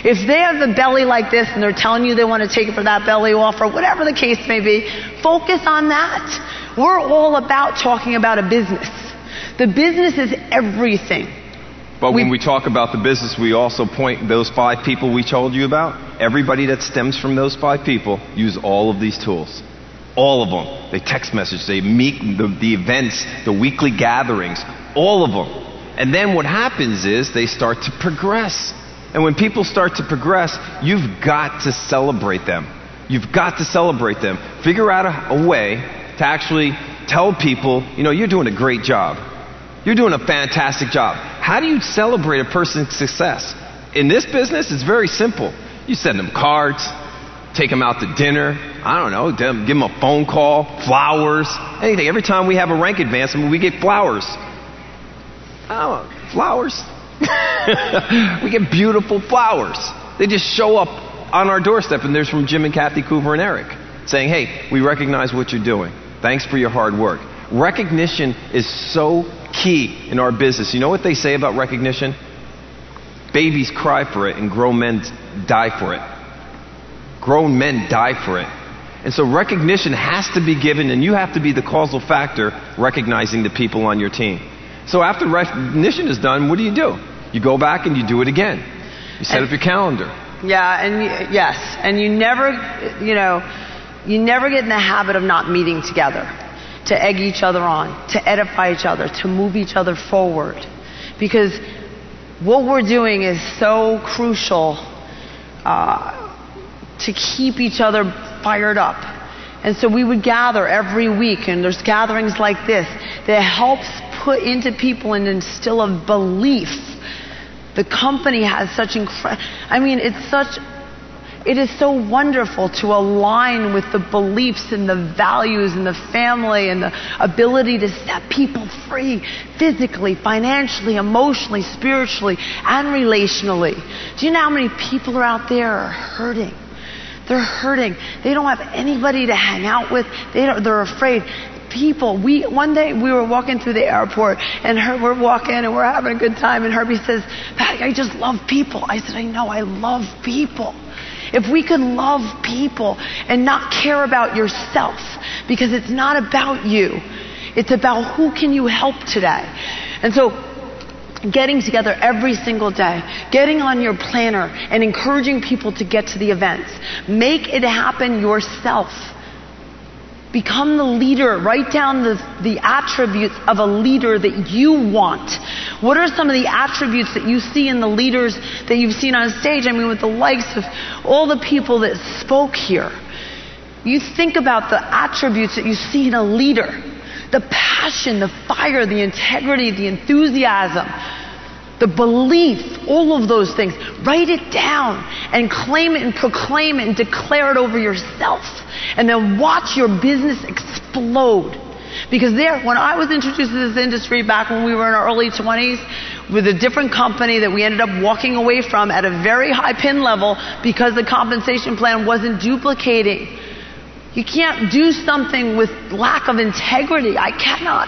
S3: If they have the belly like this and they're telling you they want to take it for that belly off or whatever the case may be, focus on that. We're all about talking about a business. The business is everything.
S2: But when we talk about the business, we also point those 5 people we told you about. Everybody that stems from those 5 people use all of these tools. All of them. They text message, they meet the events, the weekly gatherings, all of them. And then what happens is they start to progress. And when people start to progress, you've got to celebrate them. You've got to celebrate them. Figure out a way to actually tell people, you're doing a great job. You're doing a fantastic job. How do you celebrate a person's success? In this business, it's very simple. You send them cards, take them out to dinner, I don't know, give them a phone call, flowers, anything. Every time we have a rank advancement, we get flowers. Oh, flowers. We get beautiful flowers. They just show up on our doorstep, and there's from Jim and Kathy Coover and Eric saying, hey, we recognize what you're doing. Thanks for your hard work. Recognition is so key in our business. You know what they say about recognition? Babies cry for it and grown men die for it. Grown men die for it. And so recognition has to be given, and you have to be the causal factor recognizing the people on your team. So after recognition is done, what do? You go back and you do it again. You set up your calendar.
S3: Yeah, and you never get in the habit of not meeting together, to egg each other on, to edify each other, to move each other forward. Because what we're doing is so crucial to keep each other fired up. And so we would gather every week, and there's gatherings like this that helps put into people and instill a belief. The company has such it is so wonderful to align with the beliefs and the values and the family and the ability to set people free physically, financially, emotionally, spiritually, and relationally. Do you know how many people are out there are hurting? They're hurting. They don't have anybody to hang out with. They're afraid. People, one day we were walking through the airport, and we're walking and we're having a good time, and Herbie says, Patty, I just love people. I said, I know, I love people. If we could love people and not care about yourself, because it's not about you, it's about who can you help today. And so getting together every single day, getting on your planner and encouraging people to get to the events. Make it happen yourself. Become the leader. Write down the attributes of a leader that you want. What are some of the attributes that you see in the leaders that you've seen on stage? I mean, with the likes of all the people that spoke here. You think about the attributes that you see in a leader. The passion, the fire, the integrity, the enthusiasm, the belief, all of those things. Write it down and claim it and proclaim it and declare it over yourself. And then watch your business explode. Because when I was introduced to this industry back when we were in our early 20s with a different company that we ended up walking away from at a very high pin level because the compensation plan wasn't duplicating. You can't do something with lack of integrity. I cannot.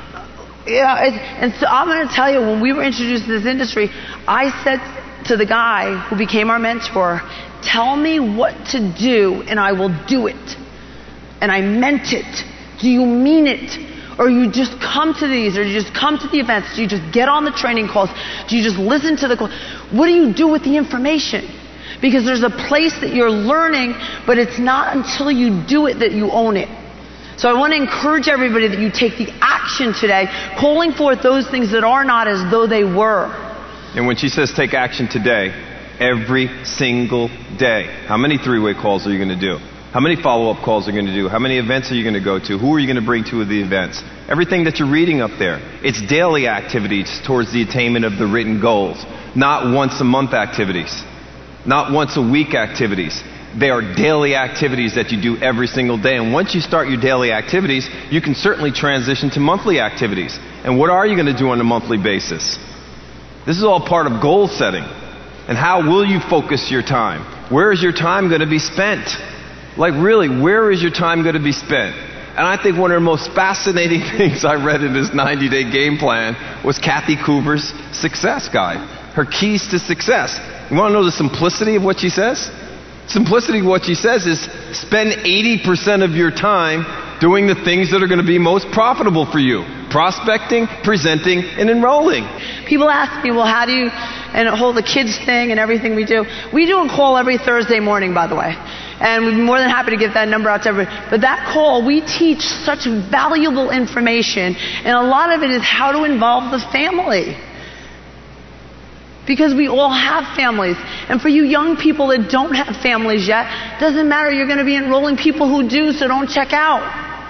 S3: And so I'm going to tell you, when we were introduced to this industry, I said to the guy who became our mentor, tell me what to do and I will do it. And I meant it. Do you mean it? Or you just come to these, or you just come to the events? Do you just get on the training calls? Do you just listen to the calls? What do you do with the information? Because there's a place that you're learning, but it's not until you do it that you own it. So I want to encourage everybody that you take the action today, calling forth those things that are not as though they were.
S2: And when she says take action today, every single day, how many three-way calls are you going to do? How many follow-up calls are you going to do? How many events are you going to go to? Who are you going to bring to the events? Everything that you're reading up there. It's daily activities towards the attainment of the written goals, not once a month activities, not once a week activities. They are daily activities that you do every single day. And once you start your daily activities, you can certainly transition to monthly activities. And what are you going to do on a monthly basis? This is all part of goal setting. And how will you focus your time? Where is your time going to be spent? Like really, where is your time going to be spent? And I think one of the most fascinating things I read in this 90-day game plan was Kathy Coover's success guide. her keys to success. You want to know the simplicity of what she says? Simplicity of what she says is spend 80% of your time doing the things that are going to be most profitable for you. Prospecting, presenting, and enrolling.
S3: People ask me, well, how do you, and hold the kids thing and everything we do. We do a call every Thursday morning, by the way. And we'd be more than happy to give that number out to everybody. But that call, we teach such valuable information, and a lot of it is how to involve the family. Because we all have families. And for you young people that don't have families yet, doesn't matter, you're going to be enrolling people who do, so don't check out.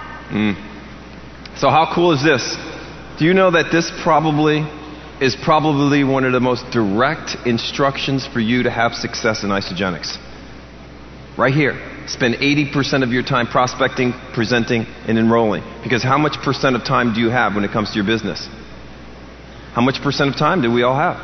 S2: So how cool is this? Do you know that this is probably one of the most direct instructions for you to have success in Isagenix? Right here. Spend 80% of your time prospecting, presenting, and enrolling. Because how much percent of time do you have when it comes to your business? How much percent of time do we all have?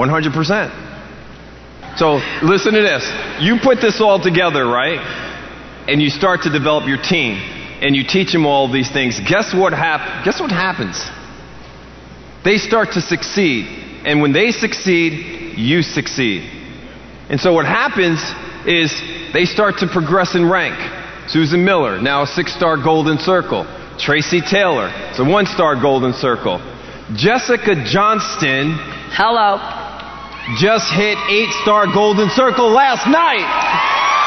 S2: 100%. So listen to this. You put this all together, right? And you start to develop your team. And you teach them all these things. Guess what happens? They start to succeed. And when they succeed, you succeed. And so what happens is they start to progress in rank. Susan Miller, now a 6-star Golden Circle. Tracy Taylor, it's a 1-star Golden Circle. Jessica Johnston,
S3: hello,
S2: just hit 8-star Golden Circle last night.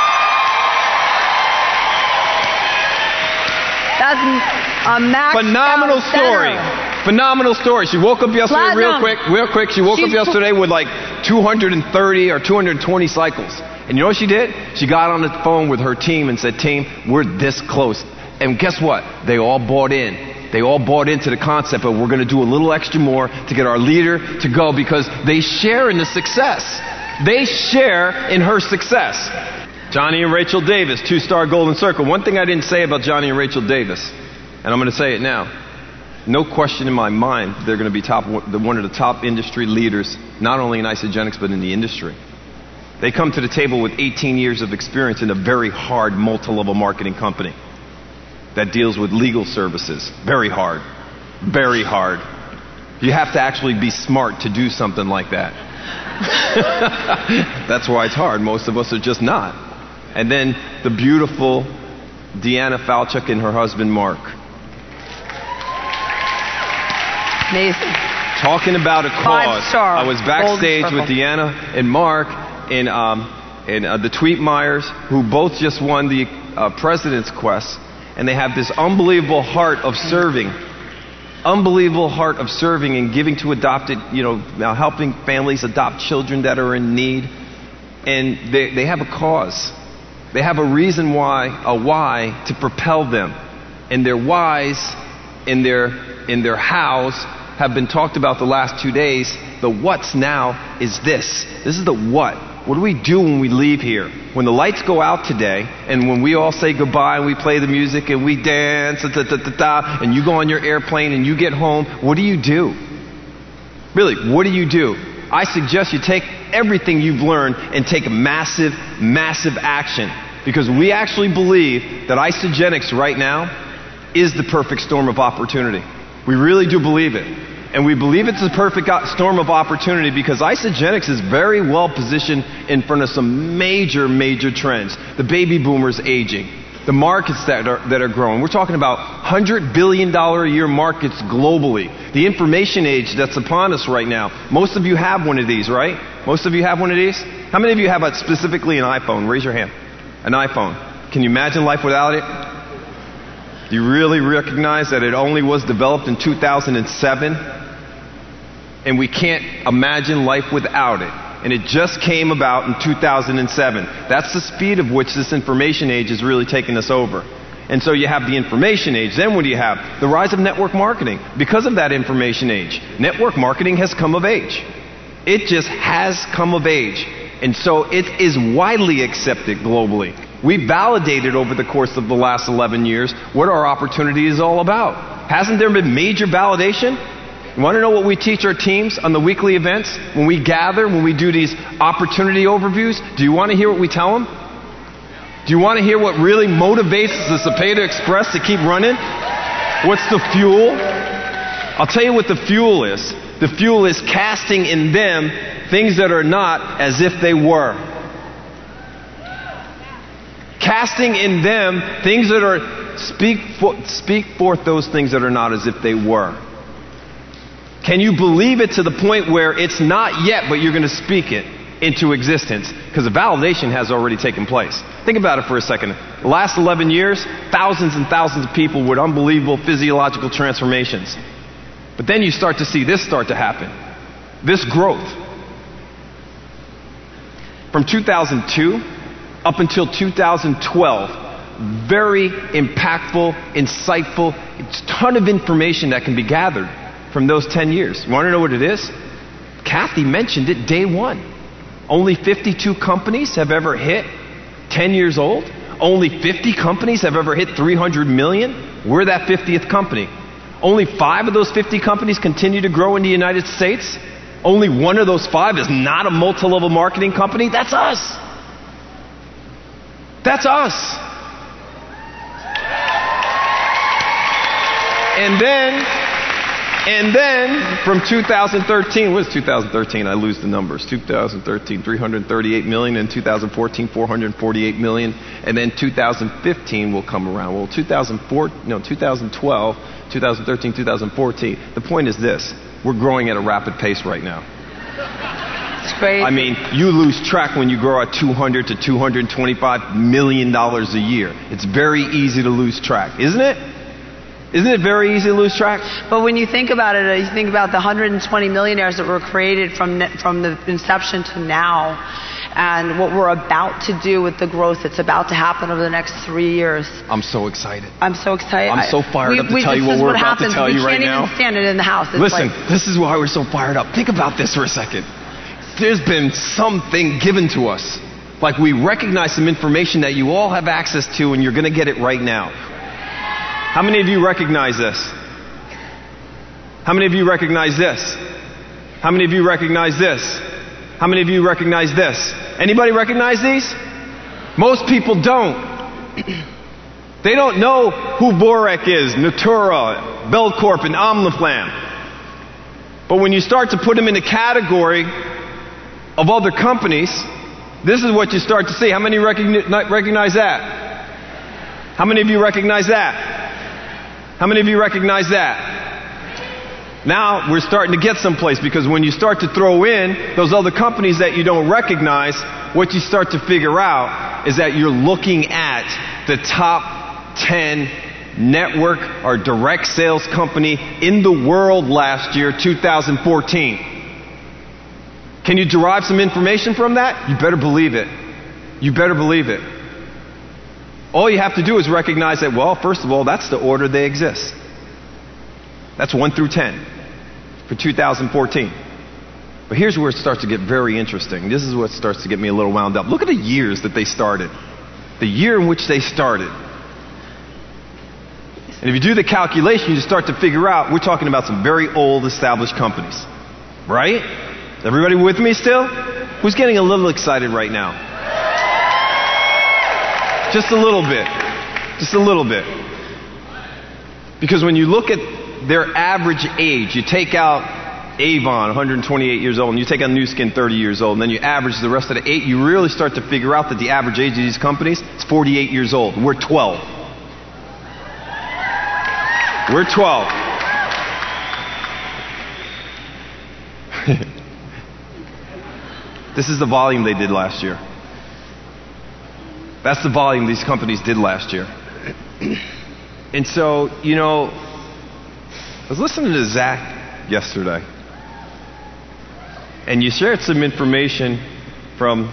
S3: That's a max.
S2: Phenomenal story. Phenomenal story. She woke up yesterday real quick. She woke up yesterday with like 230 or 220 cycles. And you know what she did? She got on the phone with her team and said, team, we're this close. And guess what? They all bought in. They all bought into the concept of we're going to do a little extra more to get our leader to go because they share in the success. They share in her success. Johnny and Rachel Davis, 2-star Golden Circle. One thing I didn't say about Johnny and Rachel Davis, and I'm going to say it now. No question in my mind they're going to be one of the top industry leaders, not only in Isagenix but in the industry. They come to the table with 18 years of experience in a very hard multi-level marketing company that deals with legal services. Very hard. Very hard. You have to actually be smart to do something like that. That's why it's hard. Most of us are just not. And then the beautiful Deanna Falchuk and her husband Mark.
S3: Amazing.
S2: Talking about a cause.
S3: 5-star.
S2: I was backstage with Deanna and Mark and the Tweetmeyers, who both just won the President's Quest, and they have this unbelievable heart of serving. Unbelievable heart of serving and giving to adopted, helping families adopt children that are in need. And they have a cause. They have a reason why, a why to propel them. And their whys and their hows have been talked about the last 2 days. The what's now is this. This is the what. What do we do when we leave here? When the lights go out today, and when we all say goodbye and we play the music and we dance, and you go on your airplane and you get home, what do you do? Really, what do you do? I suggest you take everything you've learned and take massive, massive action. Because we actually believe that Isagenix right now is the perfect storm of opportunity. We really do believe it. And we believe it's the perfect storm of opportunity because Isagenix is very well positioned in front of some major, major trends. The baby boomers aging. The markets that are growing. We're talking about $100 billion a year markets globally. The information age that's upon us right now. Most of you have one of these, right? Most of you have one of these? How many of you have specifically an iPhone? Raise your hand. An iPhone. Can you imagine life without it? Do you really recognize that it only was developed in 2007? And we can't imagine life without it. And it just came about in 2007. That's the speed of which this information age is really taking us over. And so you have the information age. Then what do you have? The rise of network marketing. Because of that information age, network marketing has come of age. It just has come of age. And so it is widely accepted globally. We validated over the course of the last 11 years what our opportunity is all about. Hasn't there been major validation? You want to know what we teach our teams on the weekly events? When we gather, when we do these opportunity overviews, do you want to hear what we tell them? Do you want to hear what really motivates the Cepeda Express to keep running? What's the fuel? I'll tell you what the fuel is. The fuel is casting in them things that are not as if they were. Casting in them things that are, speak forth those things that are not as if they were. Can you believe it to the point where it's not yet, but you're going to speak it into existence? Because the validation has already taken place. Think about it for a second. The last 11 years, thousands and thousands of people with unbelievable physiological transformations. But then you start to see this start to happen. This growth. From 2002 up until 2012, very impactful, insightful, it's a ton of information that can be gathered from those 10 years. You want to know what it is? Kathy mentioned it day one. Only 52 companies have ever hit 10 years old. Only 50 companies have ever hit 300 million. We're that 50th company. Only 5 of those 50 companies continue to grow in the United States. Only 1 of those 5 is not a multi-level marketing company. That's us. That's us. And then from 2013, what is 2013? I lose the numbers. 2013, 338 million. In 2014, 448 million. And then 2015 will come around. Well, 2012, 2013, 2014. The point is this. We're growing at a rapid pace right now.
S3: It's crazy.
S2: I mean, you lose track when you grow at $200 to $225 million a year. It's very easy to lose track, isn't it? Isn't it very easy to lose track?
S3: But when you think about it, you think about the 120 millionaires that were created from the inception to now, and what we're about to do with the growth that's about to happen over the next 3 years.
S2: I'm so excited.
S3: I'm so excited.
S2: I'm so fired up to tell you what we're about to tell you right now.
S3: We can't even stand it in the house. It's
S2: Listen, this is why we're so fired up. Think about this for a second. There's been something given to us. Like we recognize some information that you all have access to, and you're going to get it right now. How many of you recognize this? How many of you recognize this? How many of you recognize this? How many of you recognize this? Anybody recognize these? Most people don't. They don't know who Borek is, Natura, Belcorp, and Omniplan. But when you start to put them in the category of other companies, this is what you start to see. How many recognize that? How many of you recognize that? How many of you recognize that? Now we're starting to get someplace, because when you start to throw in those other companies that you don't recognize, what you start to figure out is that you're looking at the top 10 network or direct sales company in the world last year, 2014. Can you derive some information from that? You better believe it. You better believe it. All you have to do is recognize that, well, first of all, that's the order they exist. That's 1 through 10 for 2014. But here's where it starts to get very interesting. This is what starts to get me a little wound up. Look at the years that they started. The year in which they started. And if you do the calculation, you start to figure out we're talking about some very old established companies. Right? Is everybody with me still? Who's getting a little excited right now? Just a little bit. Just a little bit. Because when you look at their average age, you take out Avon, 128 years old, and you take out Nu Skin, 30 years old, and then you average the rest of the 8, you really start to figure out that the average age of these companies is 48 years old. We're 12. We're 12. This is the volume they did last year. That's the volume these companies did last year. And so, you know, I was listening to Zach yesterday. And you shared some information from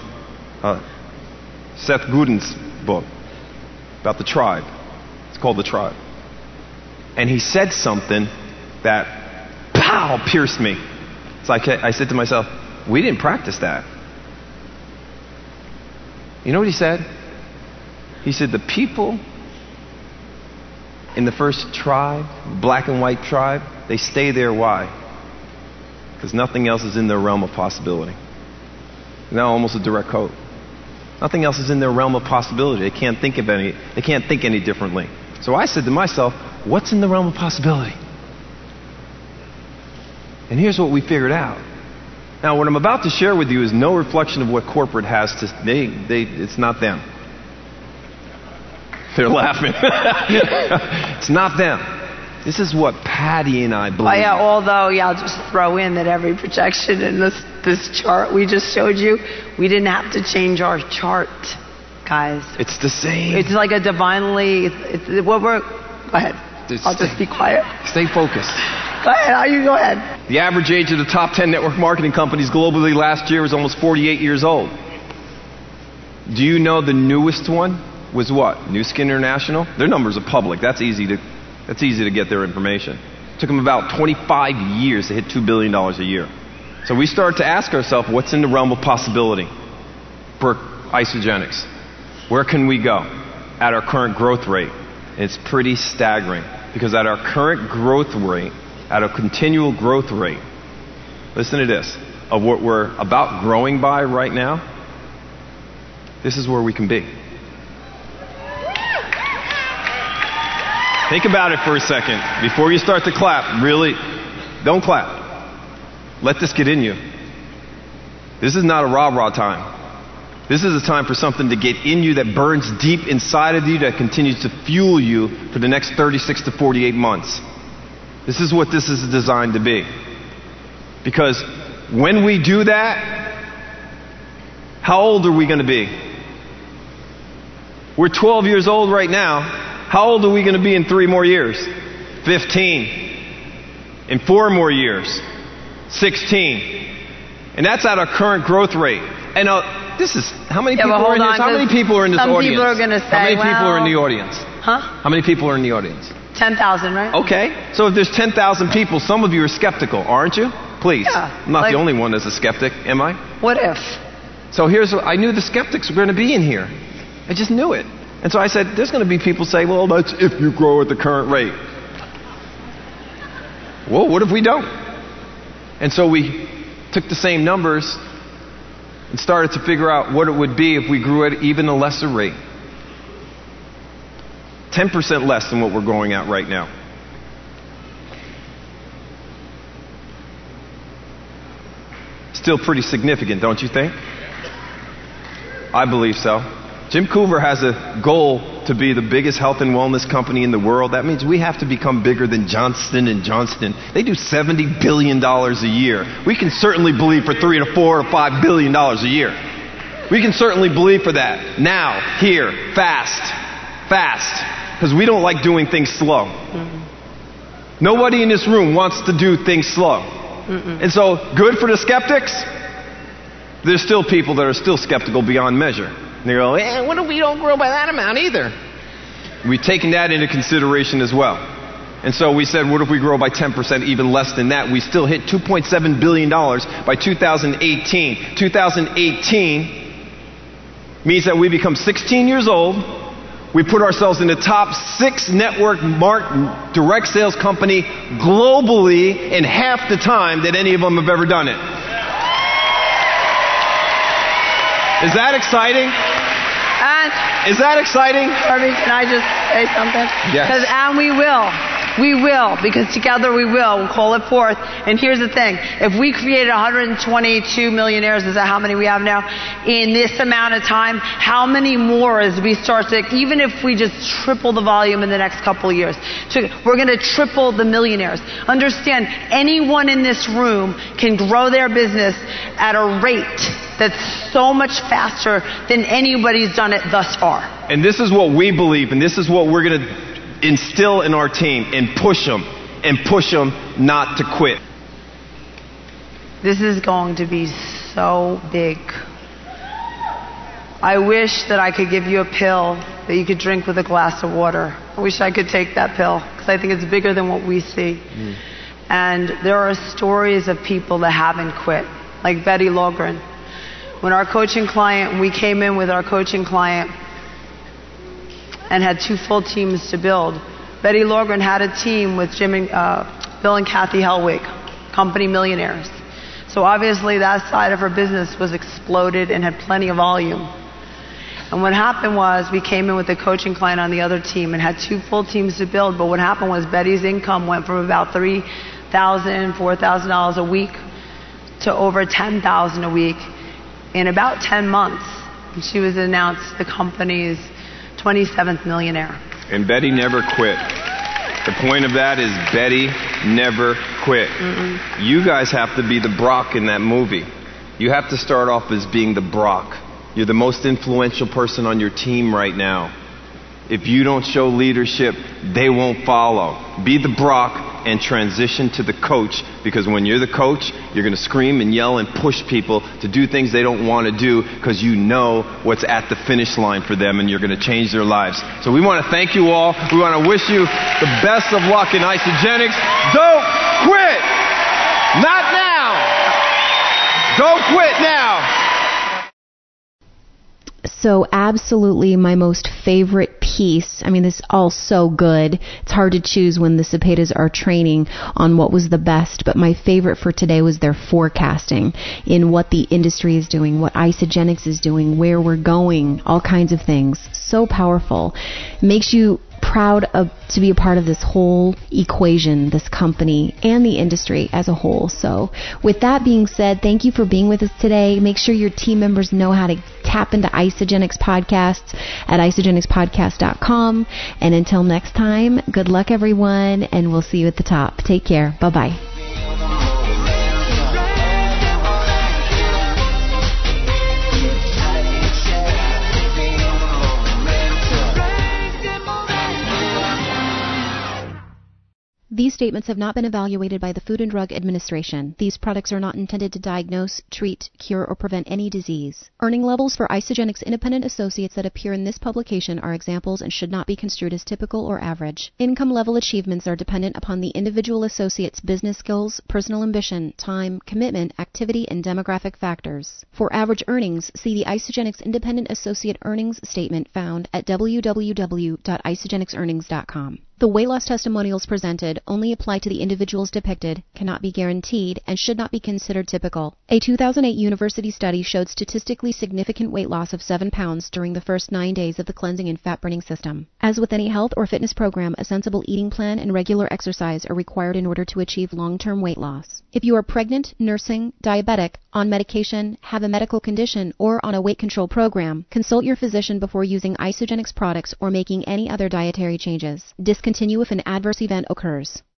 S2: Seth Godin's book about the tribe. It's called The Tribe. And he said something that, pow, pierced me. So I said to myself, we didn't practice that. You know what he said? He said the people in the first tribe, black and white tribe, they stay there. Why? Because nothing else is in their realm of possibility. Now almost a direct quote. Nothing else is in their realm of possibility. They can't think any differently. So I said to myself, what's in the realm of possibility? And here's what we figured out. Now, what I'm about to share with you is no reflection of what corporate has to. It's not them. They're laughing. It's not them. This is what Patty and I believe.
S3: Oh, yeah, although, I'll just throw in that every projection in this chart we just showed you, we didn't have to change our chart, guys.
S2: It's the same.
S3: It's like a divinely. Go ahead. I'll just be quiet.
S2: Stay focused.
S3: Go ahead. You go ahead.
S2: The average age of the top 10 network marketing companies globally last year was almost 48 years old. Do you know the newest one was what? New Skin International? Their numbers are public. That's easy to get their information. It took them about 25 years to hit $2 billion a year. So we start to ask ourselves, what's in the realm of possibility for Isagenix? Where can we go at our current growth rate? And it's pretty staggering, because at our current growth rate, at a continual growth rate, listen to this, of what we're about growing by right now, this is where we can be. Think about it for a second. Before you start to clap, really, don't clap. Let this get in you. This is not a rah-rah time. This is a time for something to get in you that burns deep inside of you, that continues to fuel you for the next 36 to 48 months. This is what this is designed to be. Because when we do that, how old are we going to be? We're 12 years old right now. How old are we going to be in 3 more years? 15. In 4 more years, 16. And that's at our current growth rate. And this is, how many people are in this? How many people are in this audience?
S3: Some people are going to say,
S2: how many people are in the audience?
S3: Huh?
S2: How many people are in the audience?
S3: 10,000, right?
S2: Okay. So if there's 10,000 people, some of you are skeptical, aren't you? Please.
S3: Yeah,
S2: I'm not the only one that's a skeptic, am I?
S3: What if?
S2: So I knew the skeptics were going to be in here. I just knew it. And so I said, there's going to be people say, well, that's if you grow at the current rate. Well, what if we don't? And so we took the same numbers and started to figure out what it would be if we grew at even a lesser rate. 10% less than what we're going at right now. Still pretty significant, don't you think? I believe so. Jim Coover has a goal to be the biggest health and wellness company in the world. That means we have to become bigger than Johnson & Johnson. They do $70 billion a year. We can certainly believe for $3 to $4 to $5 billion a year. We can certainly believe for that. Now, here, fast. Because we don't like doing things slow. Mm-hmm. Nobody in this room wants to do things slow. Mm-mm. And so, good for the skeptics. There's still people that are still skeptical beyond measure. And they go, what if we don't grow by that amount either? We've taken that into consideration as well. And so we said, what if we grow by 10%, even less than that? We still hit $2.7 billion by 2018. 2018 means that we become 16 years old. We put ourselves in the top 6 network direct sales company globally in half the time that any of them have ever done it. Is that exciting? Is that exciting?
S3: Harvey, can I just say something?
S2: Yes.
S3: And we will. We will, because together we will. We'll call it forth. And here's the thing. If we created 122 millionaires, is that how many we have now? In this amount of time, how many more as we start to, even if we just triple the volume in the next couple of years, we're going to triple the millionaires. Understand, anyone in this room can grow their business at a rate that's so much faster than anybody's done it thus far.
S2: And this is what we believe, and this is what we're going to instill in our team, and push them not to quit.
S3: This is going to be so big. I wish that I could give you a pill that you could drink with a glass of water. I wish I could take that pill, because I think it's bigger than what we see. And there are stories of people that haven't quit, like Betty Logren. When our coaching client, we came in with our coaching client and had 2 full teams to build. Betty Logren had a team with Bill and Kathy Helwig, company millionaires. So obviously that side of her business was exploded and had plenty of volume. And what happened was we came in with a coaching client on the other team and had 2 full teams to build. But what happened was Betty's income went from about $3,000, $4,000 a week to over 10,000 a week in about 10 months. And she was announced the company's 27th millionaire.
S2: And Betty never quit. The point of that is Betty never quit. You guys have to be the Brock in that movie. You have to start off as being the Brock. You're the most influential person on your team right now. If you don't show leadership, they won't follow. Be the Brock and transition to the coach, because when you're the coach, you're going to scream and yell and push people to do things they don't want to do because you know what's at the finish line for them and you're going to change their lives. So we want to thank you all. We want to wish you the best of luck in Isagenix. Don't quit! Not now! Don't quit now!
S1: So absolutely my most favorite piece. I mean, this is all so good. It's hard to choose when the Cepedas are training on what was the best, but my favorite for today was their forecasting in what the industry is doing, what Isagenix is doing, where we're going, all kinds of things. So powerful. It makes you proud to be a part of this whole equation, this company, and the industry as a whole. So with that being said, thank you for being with us today. Make sure your team members know how to tap into Isagenix podcasts at isagenixpodcast.com. And until next time, good luck everyone, and we'll see you at the top. Take care. Bye-bye. These statements have not been evaluated by the Food and Drug Administration. These products are not intended to diagnose, treat, cure, or prevent any disease. Earning levels for Isagenix independent associates that appear in this publication are examples and should not be construed as typical or average. Income level achievements are dependent upon the individual associate's business skills, personal ambition, time, commitment, activity, and demographic factors. For average earnings, see the Isagenix Independent Associate Earnings Statement found at www.isagenixearnings.com. The weight loss testimonials presented only apply to the individuals depicted, cannot be guaranteed, and should not be considered typical. A 2008 university study showed statistically significant weight loss of 7 pounds during the first 9 days of the cleansing and fat-burning system. As with any health or fitness program, a sensible eating plan and regular exercise are required in order to achieve long-term weight loss. If you are pregnant, nursing, diabetic, on medication, have a medical condition, or on a weight control program, consult your physician before using Isagenix products or making any other dietary changes. Discontinue if an adverse event occurs.